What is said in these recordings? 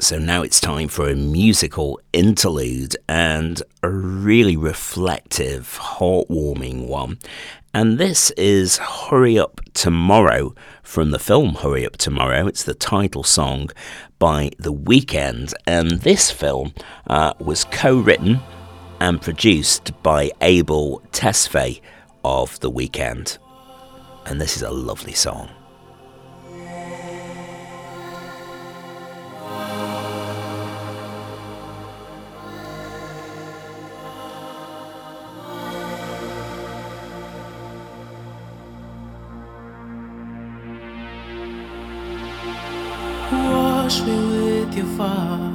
So now it's time for a musical interlude and a really reflective, heartwarming one. And this is Hurry Up Tomorrow from the film Hurry Up Tomorrow. It's the title song by The Weeknd. And this film was co-written and produced by Abel Tesfaye of The Weeknd. And this is a lovely song. Wash me with your fire.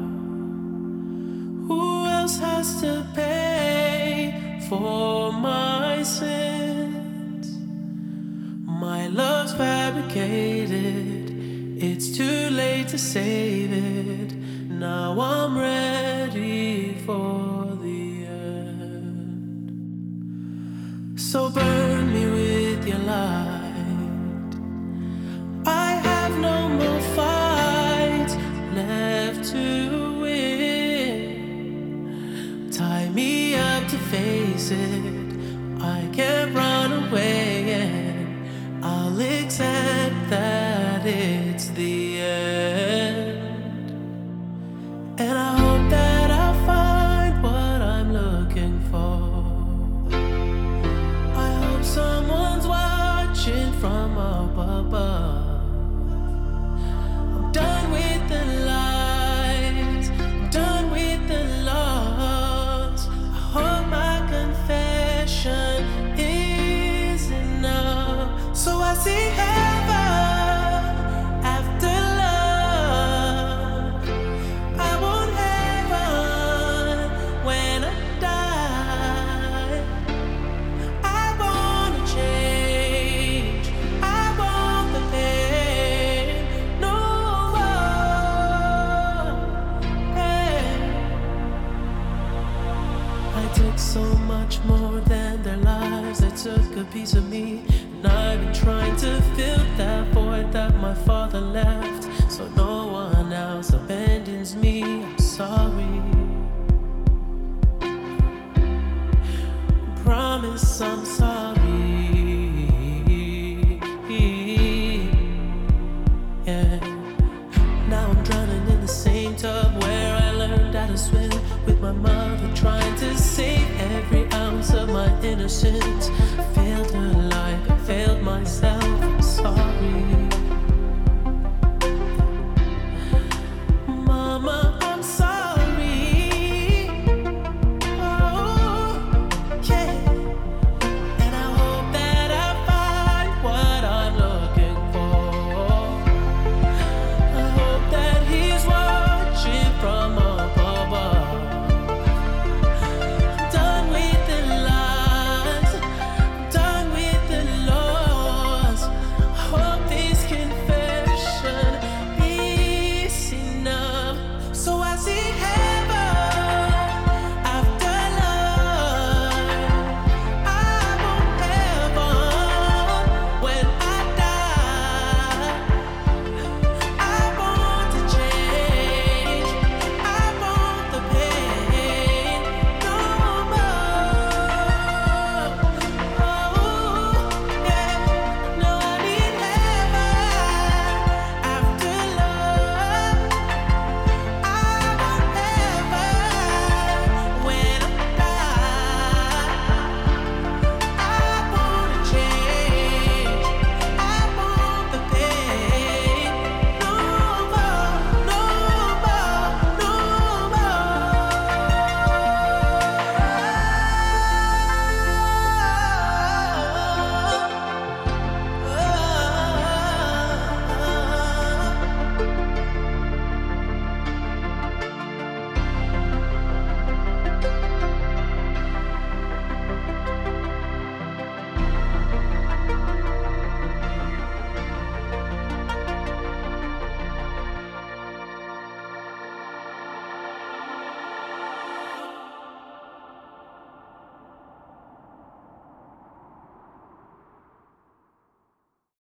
Who else has to pay for my sins? My love's fabricated. It's too late to save it. Now I'm ready for the end. So burn me with your light. I have no more fights left to win. Tie me up to face it. I can't run away, and I'll accept that it's the end. And I hope that I'll find what I'm looking for. I hope someone's watching from up above. Done with the lies, done with the loss. I hope my confession is enough. So I see heaven after love. I want heaven when I die. I wanna change, I want the pain. No. I took so much more than their lives. They took a piece of me, and I've been trying to fill that void that my father left, so no one else abandons me. I'm sorry. Promise I'm sorry. Yeah. Now I'm drowning in the same tub where I learned how to swim, with my mother trying to save every ounce of my innocence. I failed her life, I failed myself.